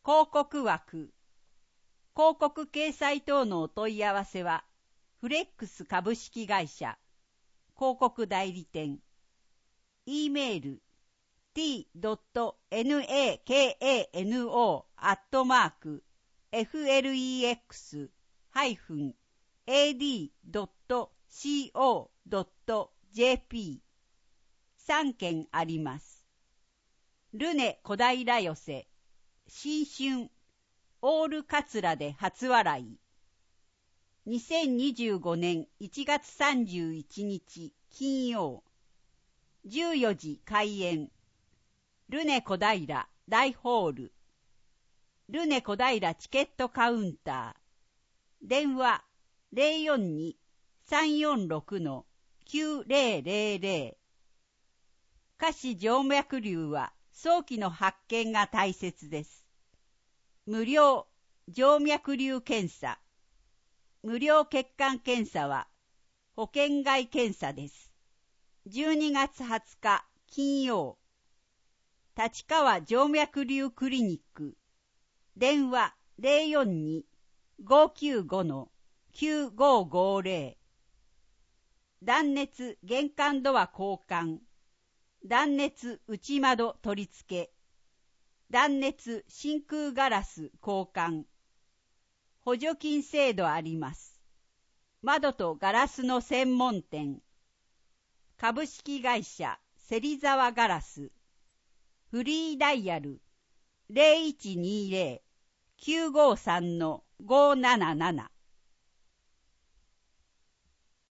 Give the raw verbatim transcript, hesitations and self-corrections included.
広告枠、広告掲載等のお問い合わせは、フレックス株式会社、広告代理店、e メール、t.nakano アットマーク、flex-ad.co.jp さんけんあります。ルネ小平寄せ、新春、オールカツラで初笑い。にせんにじゅうごねんいちがつさんじゅういちにち金曜、じゅうよじ開演。ルネ小平大ホール。ルネ小平チケットカウンター。電話 ゼロよんに さんよんろく きゅうゼロゼロゼロ。下肢静脈瘤は早期の発見が大切です。無料静脈瘤検査。無料血管検査は保険外検査です。じゅうにがつはつか金曜。立川静脈瘤クリニック。電話 ゼロよんに ごきゅうご きゅうごごゼロ。断熱玄関ドア交換。断熱内窓取り付け。断熱真空ガラス交換。補助金制度あります。窓とガラスの専門店。株式会社芹沢ガラス。フリーダイヤル ゼロいちにゼロ きゅうごさん ごーなななな。